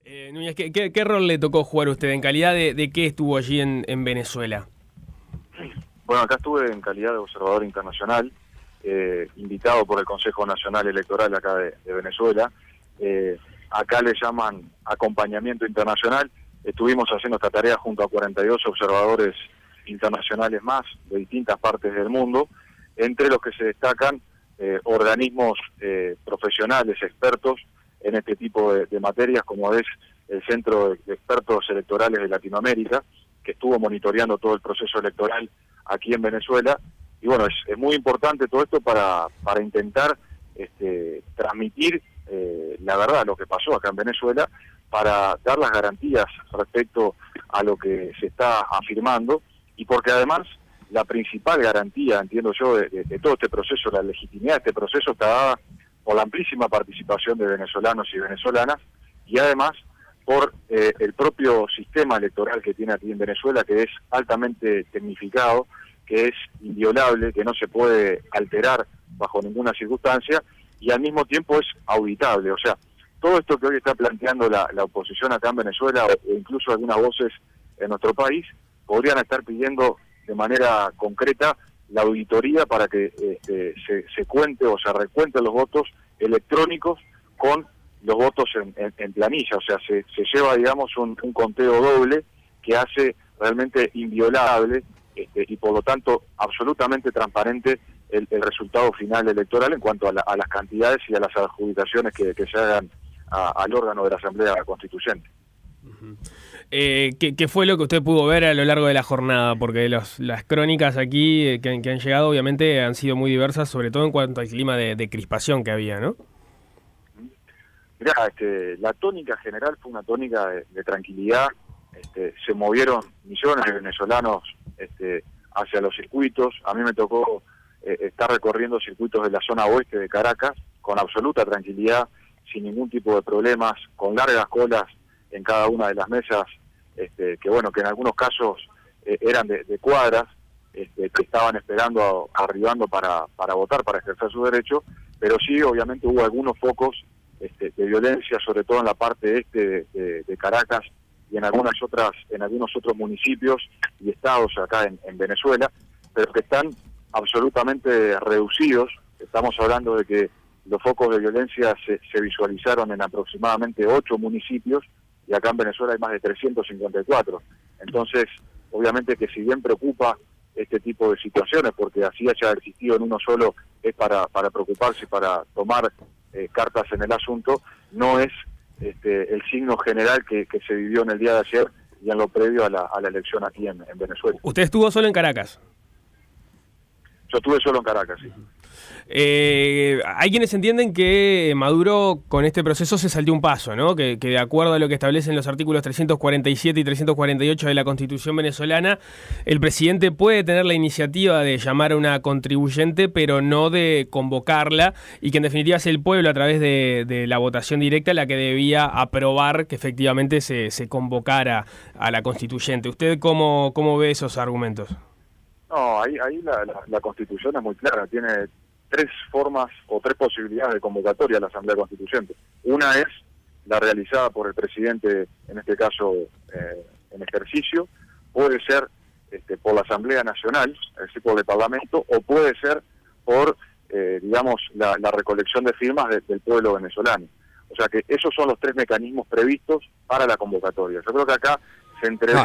Núñez, ¿qué rol le tocó jugar a usted? ¿En calidad de qué estuvo allí en Venezuela? Bueno, acá estuve en calidad de observador internacional, invitado por el Consejo Nacional Electoral acá de Venezuela. Acá le llaman acompañamiento internacional. Estuvimos haciendo esta tarea junto a 42 observadores internacionales más de distintas partes del mundo, entre los que se destacan organismos profesionales, expertos en este tipo de materias, como es el Centro de Expertos Electorales de Latinoamérica, que estuvo monitoreando todo el proceso electoral aquí en Venezuela. Y bueno, es muy importante todo esto para intentar transmitir la verdad, lo que pasó acá en Venezuela, para dar las garantías respecto a lo que se está afirmando, y porque además la principal garantía, entiendo yo, de todo este proceso, la legitimidad de este proceso, está dada por la amplísima participación de venezolanos y venezolanas, y además por el propio sistema electoral que tiene aquí en Venezuela, que es altamente tecnificado, que es inviolable, que no se puede alterar bajo ninguna circunstancia, y al mismo tiempo es auditable. O sea, todo esto que hoy está planteando la oposición acá en Venezuela, o incluso algunas voces en nuestro país, podrían estar pidiendo de manera concreta la auditoría para que se cuente o se recuenten los votos electrónicos con los votos en planilla. O sea, se lleva, digamos, un conteo doble que hace realmente inviolable y por lo tanto absolutamente transparente el resultado final electoral en cuanto a las cantidades y a las adjudicaciones que se hagan al órgano de la Asamblea Constituyente. Uh-huh. ¿Qué fue lo que usted pudo ver a lo largo de la jornada? Porque las crónicas aquí que han llegado obviamente han sido muy diversas, sobre todo en cuanto al clima de crispación que había, ¿no? Mirá, la tónica general fue una tónica de tranquilidad. Se movieron millones de venezolanos hacia los circuitos. A mí me tocó estar recorriendo circuitos de la zona oeste de Caracas con absoluta tranquilidad, sin ningún tipo de problemas, con largas colas en cada una de las mesas, que bueno, que en algunos casos eran de cuadras, que estaban esperando, arribando para votar, para ejercer su derecho, pero sí, obviamente hubo algunos focos de violencia, sobre todo en la parte este de Caracas y en algunos otros municipios y estados acá en Venezuela, pero que están absolutamente reducidos. Estamos hablando de que los focos de violencia se visualizaron en aproximadamente 8 municipios, y acá en Venezuela hay más de 354. Entonces, obviamente que si bien preocupa este tipo de situaciones, porque así haya existido en uno solo, es para preocuparse y para tomar cartas en el asunto, no es el signo general que se vivió en el día de ayer y en lo previo a la elección aquí en Venezuela. ¿Usted estuvo solo en Caracas? Yo estuve solo en Caracas, sí. Hay quienes entienden que Maduro con este proceso se saltó un paso, ¿no? Que de acuerdo a lo que establecen los artículos 347 y 348 de la Constitución venezolana, el presidente puede tener la iniciativa de llamar a una contribuyente, pero no de convocarla, y que en definitiva es el pueblo a través de la votación directa la que debía aprobar que efectivamente se convocara a la constituyente. ¿Usted cómo ve esos argumentos? No, ahí la Constitución es muy clara, tiene 3 formas o 3 posibilidades de convocatoria a la Asamblea Constituyente. Una es la realizada por el presidente, en este caso en ejercicio, puede ser por la Asamblea Nacional, es decir, por el Parlamento, o puede ser por, la recolección de firmas del pueblo venezolano. O sea que esos son los 3 mecanismos previstos para la convocatoria. Yo creo que acá se entrevera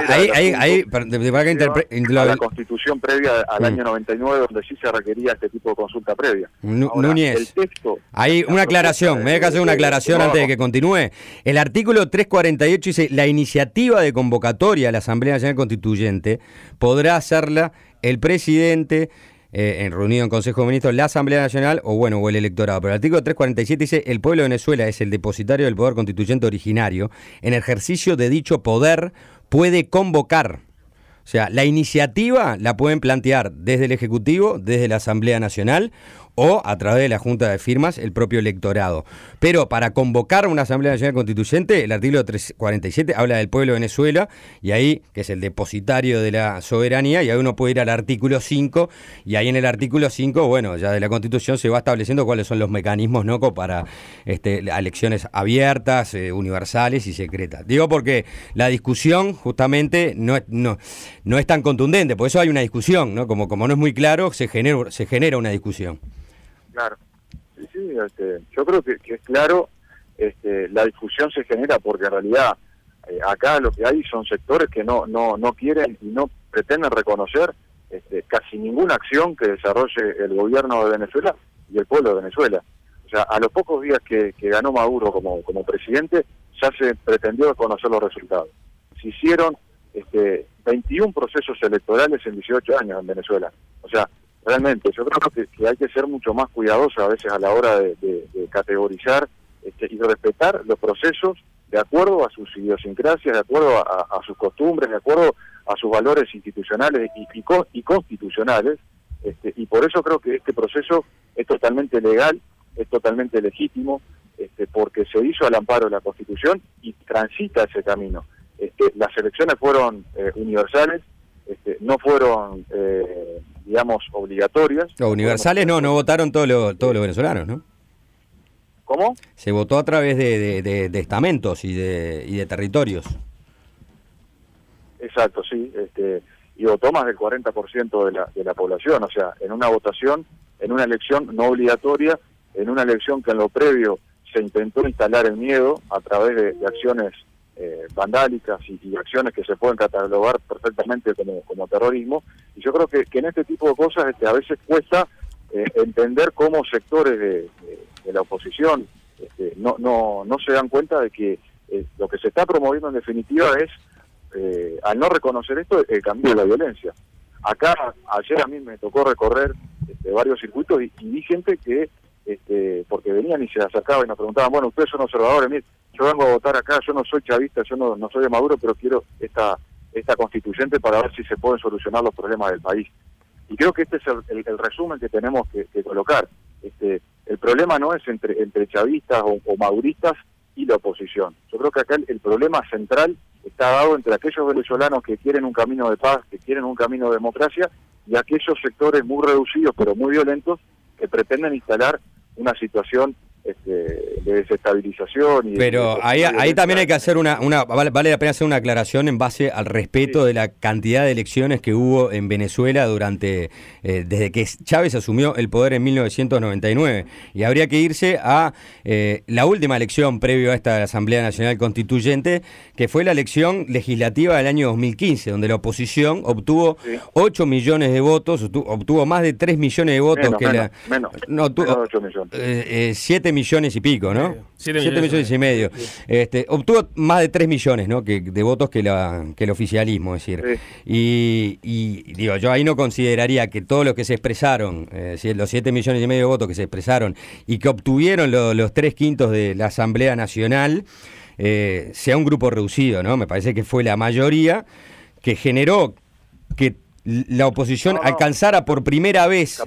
la Constitución previa al año 99, donde sí se requería este tipo de consulta previa. Ahora, Núñez, el texto, hay una aclaración, me deja hacer una aclaración antes de que continúe. El artículo 348 dice: la iniciativa de convocatoria a la Asamblea Nacional Constituyente podrá hacerla el presidente, reunido en Consejo de Ministros, la Asamblea Nacional o el electorado. Pero el artículo 347 dice: el pueblo de Venezuela es el depositario del poder constituyente originario. En ejercicio de dicho poder puede convocar. O sea, la iniciativa la pueden plantear desde el Ejecutivo, desde la Asamblea Nacional, o a través de la Junta de Firmas el propio electorado. Pero para convocar una Asamblea Nacional Constituyente, el artículo 347 habla del pueblo de Venezuela, y ahí, que es el depositario de la soberanía, y ahí uno puede ir al artículo 5, y ahí en el artículo 5, bueno, ya de la Constitución se va estableciendo cuáles son los mecanismos, ¿no?, para elecciones abiertas, universales y secretas. Digo porque la discusión justamente no es tan contundente, por eso hay una discusión, ¿no? Como no es muy claro, se genera una discusión. Claro, sí, yo creo que es claro, la discusión se genera porque en realidad acá lo que hay son sectores que no quieren y no pretenden reconocer casi ninguna acción que desarrolle el gobierno de Venezuela y el pueblo de Venezuela. O sea, a los pocos días que ganó Maduro como presidente, ya se pretendió conocer los resultados. Se hicieron 21 procesos electorales en 18 años en Venezuela. O sea, realmente yo creo que hay que ser mucho más cuidadosos a veces a la hora de categorizar y de respetar los procesos de acuerdo a sus idiosincrasias, de acuerdo a sus costumbres, de acuerdo a sus valores institucionales y constitucionales, y por eso creo que este proceso es totalmente legal, es totalmente legítimo, porque se hizo al amparo de la Constitución y transita ese camino. Las elecciones fueron universales, no fueron, digamos, obligatorias. Universales no votaron todos los venezolanos, ¿no? ¿Cómo? Se votó a través de estamentos y de territorios. Exacto, sí, y votó más del 40% de la población, o sea, en una votación, en una elección no obligatoria, en una elección que en lo previo se intentó instalar el miedo a través de acciones vandálicas y acciones que se pueden catalogar perfectamente como terrorismo, y yo creo que en este tipo de cosas a veces cuesta entender cómo sectores de la oposición no se dan cuenta de que lo que se está promoviendo en definitiva es, al no reconocer esto, el cambio de la violencia. Acá, ayer a mí me tocó recorrer varios circuitos y vi gente que, porque venían y se acercaban y nos preguntaban, bueno, ustedes son observadores, mire, yo vengo a votar acá, yo no soy chavista, yo no soy de Maduro, pero quiero esta constituyente para ver si se pueden solucionar los problemas del país. Y creo que este es el resumen que tenemos que colocar. El problema no es entre chavistas o maduristas y la oposición. Yo creo que acá el problema central está dado entre aquellos venezolanos que quieren un camino de paz, que quieren un camino de democracia, y aquellos sectores muy reducidos pero muy violentos que pretenden instalar una situación de desestabilización. Pero ahí también hay que hacer vale la pena hacer una aclaración en base al respeto de la cantidad de elecciones que hubo en Venezuela desde que Chávez asumió el poder en 1999, y habría que irse a la última elección previo a esta Asamblea Nacional Constituyente, que fue la elección legislativa del año 2015, donde la oposición obtuvo 8 millones de votos, obtuvo más de 3 millones de votos. Menos de 8 millones. 7 millones y pico, ¿no? 7 millones y medio. Obtuvo más de 3 millones, ¿no?, de votos que el oficialismo, es decir. Sí. Y digo, yo ahí no consideraría que todos los que se expresaron, los 7 millones y medio de votos que se expresaron y que obtuvieron los 3/5 de la Asamblea Nacional, sea un grupo reducido, ¿no? Me parece que fue la mayoría que generó que la oposición alcanzara por primera vez...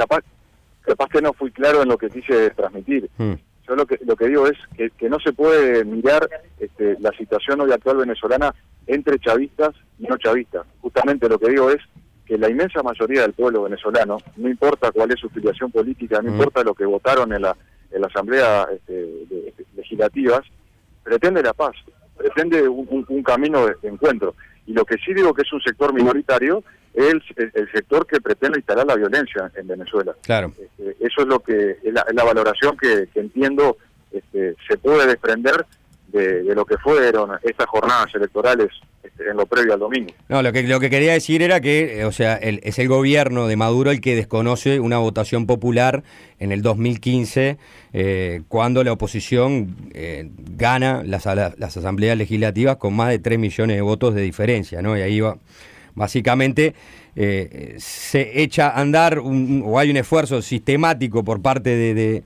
Capaz que no fui claro en lo que quise transmitir. Yo lo que digo es que no se puede mirar la situación hoy actual venezolana entre chavistas y no chavistas. Justamente lo que digo es que la inmensa mayoría del pueblo venezolano, no importa cuál es su filiación política, no importa lo que votaron en la asamblea legislativas, pretende la paz, pretende un camino de encuentro. Y lo que sí digo que es un sector minoritario es el sector que pretende instalar la violencia en Venezuela. Claro. Eso es lo que es la valoración que entiendo se puede desprender de lo que fueron estas jornadas electorales en lo previo al domingo. No, lo que quería decir era que, es el gobierno de Maduro el que desconoce una votación popular en el 2015, cuando la oposición gana las asambleas legislativas con más de 3 millones de votos de diferencia, ¿no? Y ahí va, básicamente se echa a andar o hay un esfuerzo sistemático por parte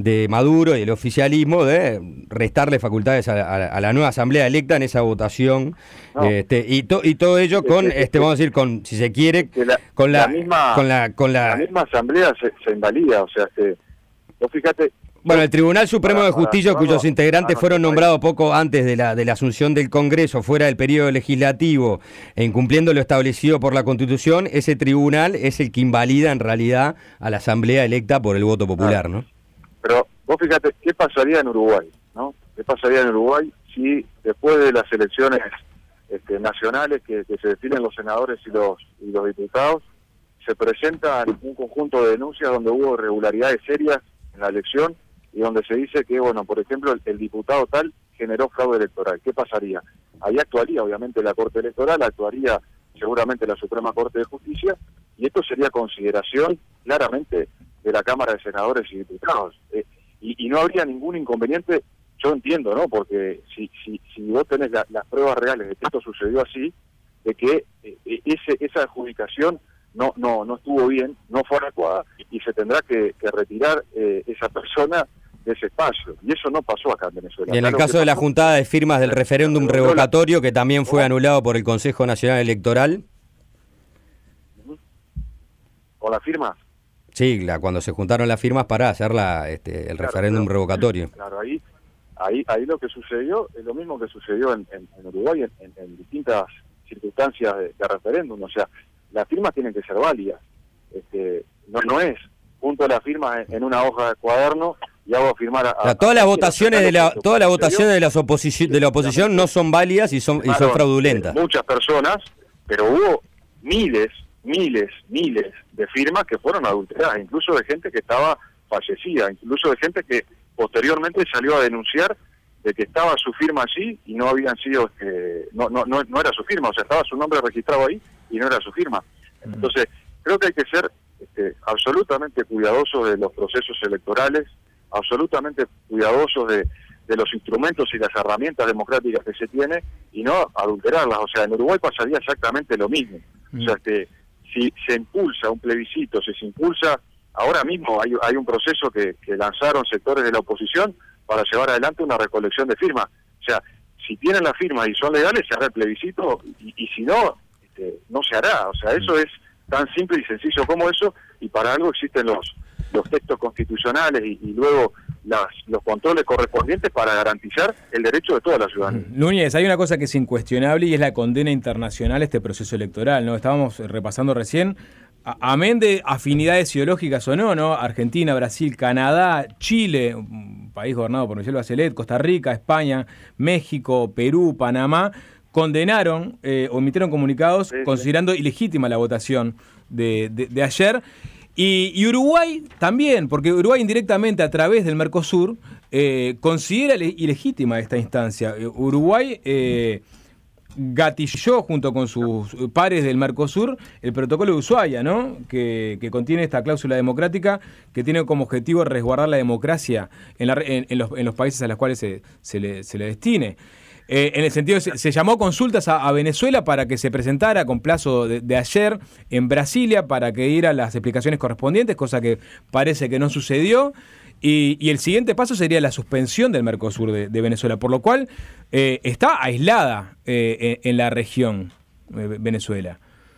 de Maduro y el oficialismo de restarle facultades a la nueva asamblea electa en esa votación, no. Y todo ello con, vamos a decir, con, si se quiere, con la misma asamblea se invalida, o sea, vos fíjate. Bueno, el Tribunal Supremo de Justicia, cuyos integrantes fueron nombrados poco antes de la asunción del Congreso, fuera del periodo legislativo, e incumpliendo lo establecido por la Constitución, ese tribunal es el que invalida en realidad a la asamblea electa por el voto popular, ¿no? Pero vos fíjate, ¿qué pasaría en Uruguay, no? ¿Qué pasaría en Uruguay si después de las elecciones nacionales que se definen los senadores y los diputados, se presentan un conjunto de denuncias donde hubo irregularidades serias en la elección y donde se dice que, bueno, por ejemplo, el diputado tal generó fraude electoral? ¿Qué pasaría? Ahí actuaría, obviamente, la Corte Electoral, actuaría seguramente la Suprema Corte de Justicia, y esto sería consideración claramente de la Cámara de Senadores y Diputados. Y no habría ningún inconveniente, yo entiendo, ¿no? Porque si vos tenés las pruebas reales de que esto sucedió así, de que esa adjudicación no estuvo bien, no fue adecuada, y se tendrá que retirar esa persona de ese espacio. Y eso no pasó acá en Venezuela. Y en el caso de la juntada de firmas del referéndum revocatorio, que también fue anulado por el Consejo Nacional Electoral. ¿Con las firmas? Sí, cuando se juntaron las firmas para hacer el referéndum revocatorio. Claro, ahí lo que sucedió es lo mismo que sucedió en Uruguay en distintas circunstancias de referéndum. O sea, las firmas tienen que ser válidas. No es junto a las firmas en una hoja de cuaderno y hago firmar todas las votaciones de la oposición no son válidas y son fraudulentas. Muchas personas, pero hubo miles de firmas que fueron adulteradas, incluso de gente que estaba fallecida, incluso de gente que posteriormente salió a denunciar de que estaba su firma allí y no habían sido, no era su firma, o sea, estaba su nombre registrado ahí y no era su firma. Entonces, creo que hay que ser absolutamente cuidadosos de los procesos electorales, absolutamente cuidadosos de los instrumentos y las herramientas democráticas que se tiene y no adulterarlas. O sea, en Uruguay pasaría exactamente lo mismo. O sea, que si se impulsa un plebiscito, si se impulsa, ahora mismo hay un proceso que lanzaron sectores de la oposición para llevar adelante una recolección de firmas. O sea, si tienen las firmas y son legales, se hará el plebiscito, y si no, no se hará. O sea, eso es tan simple y sencillo como eso, y para algo existen los textos constitucionales y luego los controles correspondientes para garantizar el derecho de toda la ciudadanía. Núñez, hay una cosa que es incuestionable y es la condena internacional a este proceso electoral, ¿no? Estábamos repasando recién, amén de afinidades ideológicas o no, Argentina, Brasil, Canadá, Chile, un país gobernado por Michelle Bachelet, Costa Rica, España, México, Perú, Panamá, condenaron, emitieron comunicados considerando ilegítima la votación de ayer. Y Uruguay también, porque Uruguay indirectamente a través del Mercosur considera ilegítima esta instancia. Uruguay gatilló junto con sus pares del Mercosur el protocolo de Ushuaia, ¿no? Que contiene esta cláusula democrática que tiene como objetivo resguardar la democracia en los países a los cuales se le destine. En el sentido, se llamó consultas a Venezuela para que se presentara con plazo de ayer en Brasilia para que diera las explicaciones correspondientes, cosa que parece que no sucedió. Y el siguiente paso sería la suspensión del Mercosur de Venezuela, por lo cual está aislada en la región Venezuela.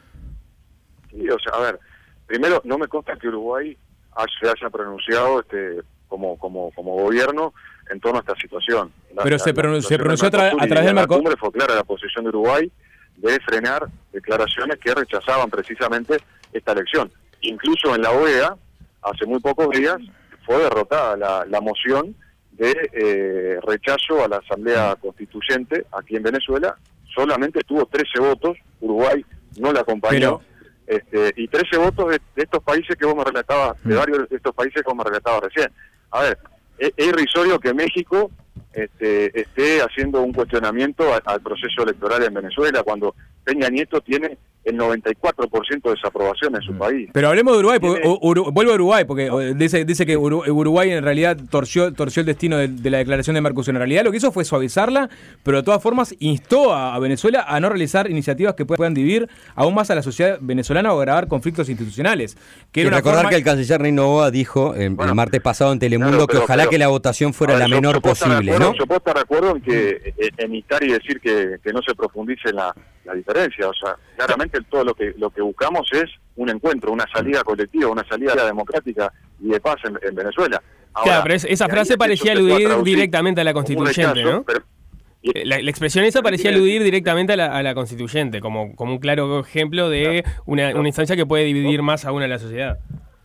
Sí, o sea, a ver, primero, no me consta que Uruguay se haya pronunciado como gobierno en torno a esta situación. Pero se pronunció a través del Mercosur. Fue clara la posición de Uruguay de frenar declaraciones que rechazaban precisamente esta elección. Incluso en la OEA, hace muy pocos días, fue derrotada la moción de rechazo a la Asamblea Constituyente aquí en Venezuela. Solamente tuvo 13 votos, Uruguay no la acompañó. Y 13 votos de estos países que vos me relatabas, de varios de estos países que vos me relatabas recién. A ver, es irrisorio que México esté haciendo un cuestionamiento al proceso electoral en Venezuela, cuando Peña Nieto tiene el 94% de desaprobación en su país. Pero hablemos de Uruguay, porque, vuelvo a Uruguay, porque dice que Uruguay en realidad torció el destino de la declaración de Mercosur. En realidad lo que hizo fue suavizarla, pero de todas formas instó a Venezuela a no realizar iniciativas que puedan dividir aún más a la sociedad venezolana o agravar conflictos institucionales. Y recordar que el canciller Ney Noboa dijo el martes pasado en Telemundo que ojalá que la votación fuera la menor posible, ¿no? Yo puedo estar de acuerdo en que instar y decir que no se profundice en la diferencia, o sea, claramente todo lo que buscamos es un encuentro, una salida colectiva, una salida democrática y de paz en Venezuela. Ahora, claro, pero esa frase parecía aludir directamente a la constituyente, rechazo, ¿no? La expresión esa parecía aludir directamente a la constituyente, como un claro ejemplo de una instancia que puede dividir más aún a la sociedad.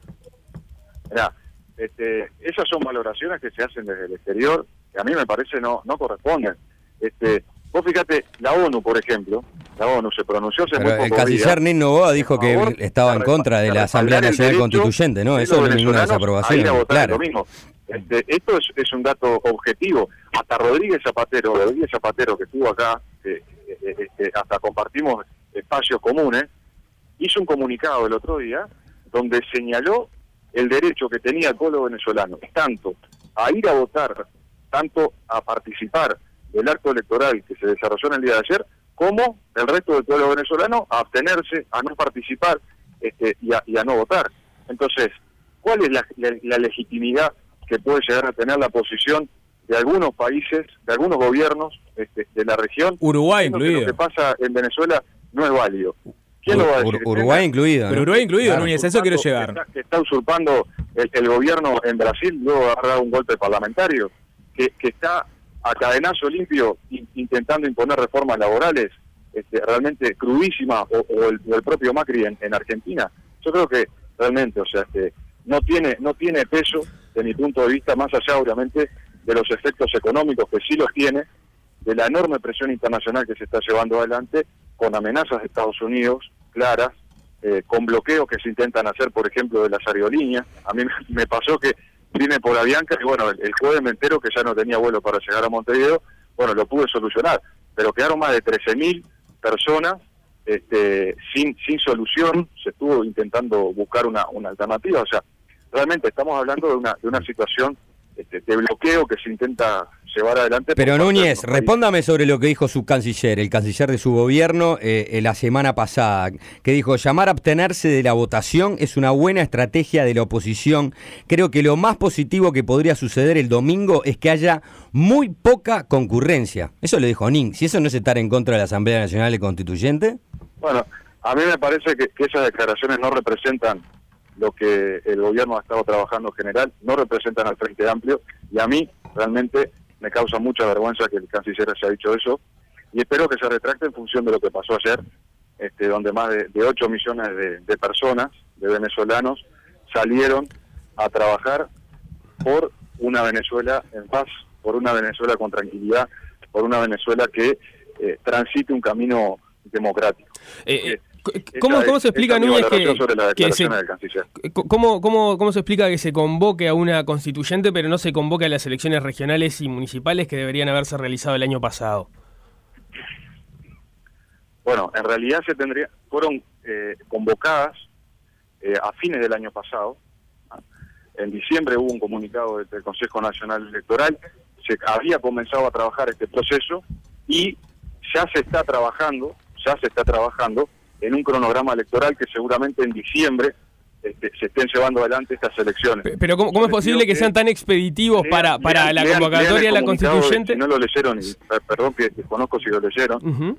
Mirá, esas son valoraciones que se hacen desde el exterior, que a mí me parece no corresponden. Vos fíjate, la ONU, por ejemplo, la ONU se pronunció hace muy poco. El canciller Ney Noboa dijo que estaba en contra de la Asamblea Nacional Constituyente, ¿no? Eso no es ninguna desaprobación. Claro. Lo mismo. Esto es un dato objetivo. Hasta Rodríguez Zapatero que estuvo acá, hasta compartimos espacios comunes, hizo un comunicado el otro día donde señaló el derecho que tenía el pueblo venezolano, tanto a ir a votar, tanto a participar del acto electoral que se desarrolló en el día de ayer, como el resto del pueblo venezolano a abstenerse, a no participar y a no votar. Entonces, ¿cuál es la legitimidad que puede llegar a tener la posición de algunos países, de algunos gobiernos de la región? Uruguay incluido. Lo que pasa en Venezuela no es válido. ¿Quién lo va a decir? Uruguay incluido. Pero Uruguay incluido, claro. Núñez, a eso quiero llegar. Que está usurpando el gobierno en Brasil, luego de haber dado un golpe parlamentario, que está a cadenazo limpio intentando imponer reformas laborales realmente crudísimas, o el propio Macri en Argentina. Yo creo que realmente, o sea, no tiene peso de mi punto de vista, más allá obviamente de los efectos económicos que sí los tiene, de la enorme presión internacional que se está llevando adelante, con amenazas de Estados Unidos claras, con bloqueos que se intentan hacer, por ejemplo, de las aerolíneas. A mí me pasó que vine por Avianca y bueno, el jueves me entero que ya no tenía vuelo para llegar a Montevideo. Bueno, lo pude solucionar, pero quedaron más de 13.000 personas sin solución. Se estuvo intentando buscar una alternativa. O sea, realmente estamos hablando de una situación de bloqueo que se intenta llevar adelante. Pero Núñez, respóndame sobre lo que dijo su canciller, el canciller de su gobierno la semana pasada, que dijo: llamar a abstenerse de la votación es una buena estrategia de la oposición. Creo que lo más positivo que podría suceder el domingo es que haya muy poca concurrencia. Eso lo dijo Nin. Si eso no es estar en contra de la Asamblea Nacional Constituyente. Bueno, a mí me parece que esas declaraciones no representan lo que el gobierno ha estado trabajando en general, no representan al Frente Amplio, y a mí realmente me causa mucha vergüenza que el canciller haya dicho eso, y espero que se retracte en función de lo que pasó ayer, donde más de 8 millones de personas, de venezolanos, salieron a trabajar por una Venezuela en paz, por una Venezuela con tranquilidad, por una Venezuela que transite un camino democrático. ¿Cómo se explica, Núñez, ¿cómo se explica que se convoque a una constituyente pero no se convoque a las elecciones regionales y municipales que deberían haberse realizado el año pasado? Bueno, en realidad fueron convocadas a fines del año pasado. En diciembre hubo un comunicado del Consejo Nacional Electoral, se había comenzado a trabajar este proceso y ya se está trabajando en un cronograma electoral que seguramente en diciembre se estén llevando adelante estas elecciones. Pero ¿cómo es posible que sean tan expeditivos para la convocatoria de la constituyente? Si no lo leyeron, perdón que desconozco si lo leyeron,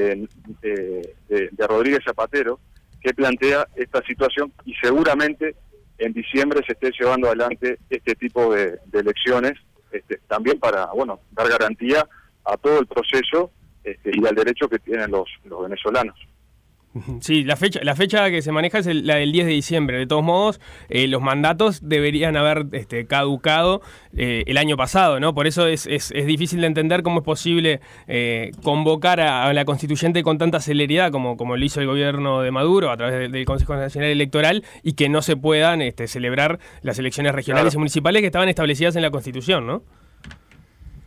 de Rodríguez Zapatero, que plantea esta situación y seguramente en diciembre se esté llevando adelante este tipo de elecciones, también para dar garantía a todo el proceso y al derecho que tienen los venezolanos. Sí, la fecha que se maneja es la del 10 de diciembre. De todos modos, los mandatos deberían haber caducado el año pasado, ¿no? Por eso es difícil de entender cómo es posible convocar a la constituyente con tanta celeridad como lo hizo el gobierno de Maduro a través del Consejo Nacional Electoral y que no se puedan celebrar las elecciones regionales y municipales que estaban establecidas en la Constitución, ¿no?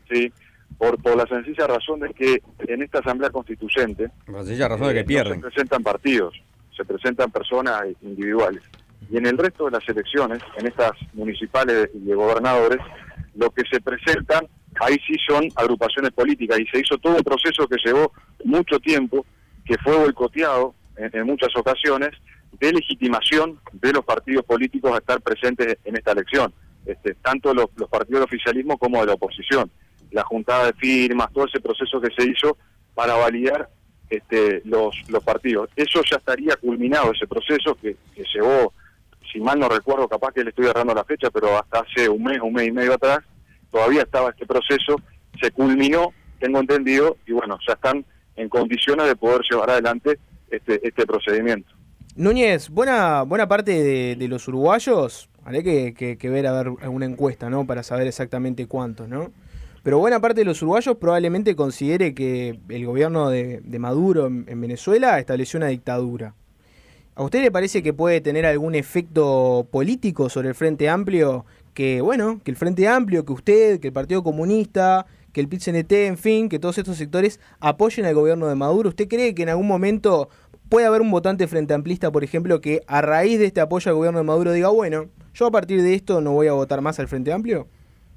¿sí? Por la sencilla razón de que en esta Asamblea Constituyente la sencilla razón de que pierden. No se presentan partidos, se presentan personas individuales. Y en el resto de las elecciones, en estas municipales y de gobernadores, lo que se presentan, ahí sí son agrupaciones políticas, y se hizo todo un proceso que llevó mucho tiempo, que fue boicoteado en muchas ocasiones, de legitimación de los partidos políticos a estar presentes en esta elección, tanto los partidos del oficialismo como de la oposición. La juntada de firmas, todo ese proceso que se hizo para validar los partidos. Eso ya estaría culminado, ese proceso que llevó, si mal no recuerdo, capaz que le estoy agarrando la fecha, pero hasta hace un mes y medio atrás, todavía estaba este proceso, se culminó, tengo entendido, y bueno, ya están en condiciones de poder llevar adelante este procedimiento. Núñez, buena parte de los uruguayos, habría que ver a ver alguna encuesta, ¿no? Para saber exactamente cuántos, ¿no? Pero buena parte de los uruguayos probablemente considere que el gobierno de Maduro en Venezuela estableció una dictadura. ¿A usted le parece que puede tener algún efecto político sobre el Frente Amplio? Que el Frente Amplio, que usted, que el Partido Comunista, que el PIT-CNT, en fin, que todos estos sectores apoyen al gobierno de Maduro. ¿Usted cree que en algún momento puede haber un votante frente amplista, por ejemplo, que a raíz de este apoyo al gobierno de Maduro diga, bueno, yo a partir de esto no voy a votar más al Frente Amplio?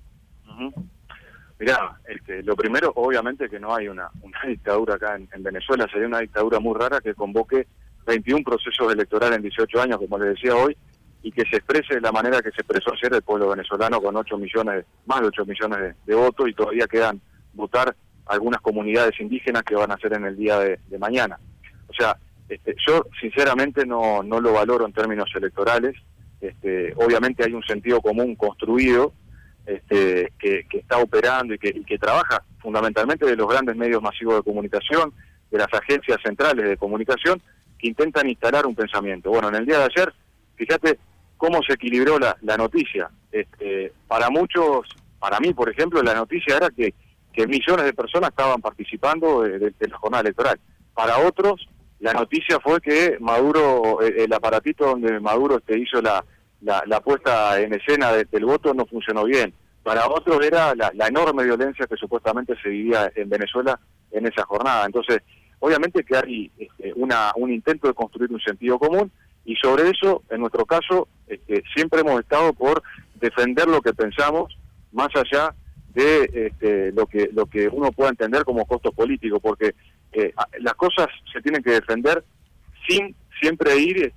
Mirá, lo primero, obviamente que no hay una dictadura acá en Venezuela, sería una dictadura muy rara que convoque 21 procesos electorales en 18 años, como les decía hoy, y que se exprese de la manera que se expresó ayer el pueblo venezolano con más de 8 millones de votos, y todavía quedan votar algunas comunidades indígenas que van a ser en el día de mañana. O sea, yo sinceramente no lo valoro en términos electorales. Obviamente hay un sentido común construido que está operando y que trabaja fundamentalmente de los grandes medios masivos de comunicación, de las agencias centrales de comunicación, que intentan instalar un pensamiento. Bueno, en el día de ayer, fíjate cómo se equilibró la noticia. Para muchos, para mí, por ejemplo, la noticia era que millones de personas estaban participando de la jornada electoral. Para otros, la noticia fue que Maduro, el aparatito donde Maduro hizo la puesta en escena del voto no funcionó bien. Para otros era la enorme violencia que supuestamente se vivía en Venezuela en esa jornada. Entonces, obviamente que hay un intento de construir un sentido común, y sobre eso, en nuestro caso, siempre hemos estado por defender lo que pensamos, más allá de lo que uno pueda entender como costos políticos, porque las cosas se tienen que defender sin siempre ir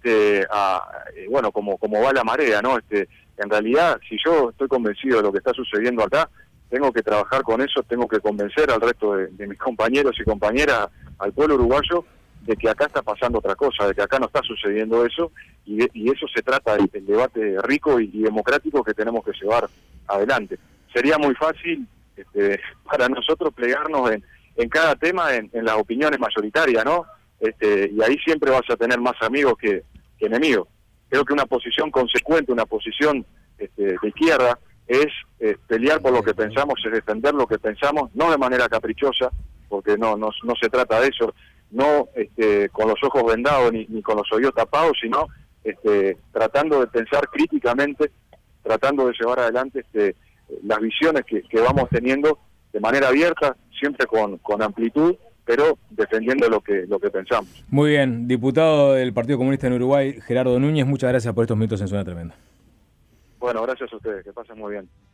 como va la marea, ¿no? En realidad, si yo estoy convencido de lo que está sucediendo acá, tengo que trabajar con eso, tengo que convencer al resto de mis compañeros y compañeras, al pueblo uruguayo, de que acá está pasando otra cosa, de que acá no está sucediendo eso, y eso se trata del debate rico y democrático que tenemos que llevar adelante. Sería muy fácil para nosotros plegarnos en cada tema en las opiniones mayoritarias, ¿no? Y ahí siempre vas a tener más amigos que enemigos. Creo que una posición consecuente, una posición de izquierda, es pelear por lo que pensamos, es defender lo que pensamos, no de manera caprichosa, porque no se trata de eso, no con los ojos vendados ni con los oídos tapados, sino tratando de pensar críticamente, tratando de llevar adelante las visiones que vamos teniendo de manera abierta, siempre con amplitud, pero defendiendo lo que pensamos. Muy bien, diputado del Partido Comunista en Uruguay, Gerardo Núñez, muchas gracias por estos minutos en Zona Tremenda. Bueno, gracias a ustedes, que pasen muy bien.